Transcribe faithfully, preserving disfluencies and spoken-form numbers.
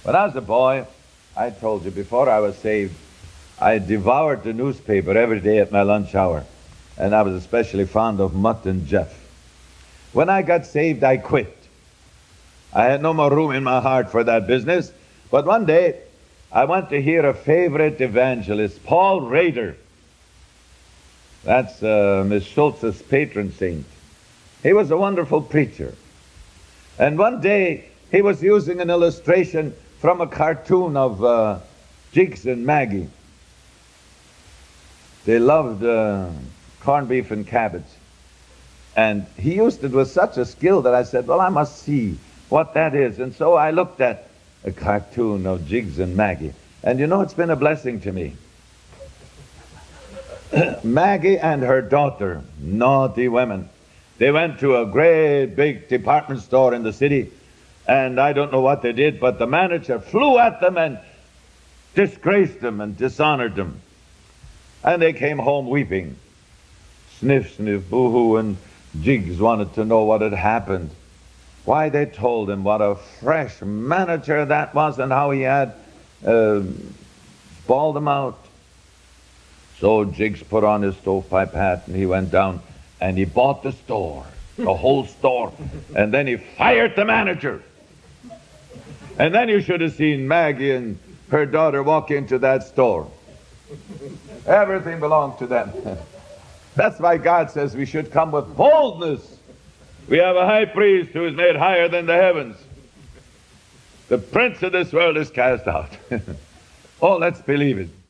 When I was a boy, I told you before I was saved, I devoured the newspaper every day at my lunch hour. And I was especially fond of Mutt and Jeff. When I got saved, I quit. I had no more room in my heart for that business. But one day, I went to hear a favorite evangelist, Paul Rader. That's uh, Miss Schultz's patron saint. He was a wonderful preacher. And one day, he was using an illustration from a cartoon of uh, Jiggs and Maggie. They loved uh, corned beef and cabbage. And he used it with such a skill that I said, well, I must see what that is. And so I looked at a cartoon of Jiggs and Maggie. And you know, it's been a blessing to me. Maggie and her daughter, naughty women, they went to a great big department store in the city, and I don't know what they did, but the manager flew at them and disgraced them and dishonored them. And they came home weeping. Sniff, sniff, boo-hoo, and Jiggs wanted to know what had happened. Why, they told him what a fresh manager that was and how he had uh, bawled them out. So Jiggs put on his stovepipe hat and he went down and he bought the store, the whole store, and then he fired the manager. And then you should have seen Maggie and her daughter walk into that store. Everything belonged to them. That's why God says we should come with boldness. We have a high priest who is made higher than the heavens. The prince of this world is cast out. Oh, let's believe it.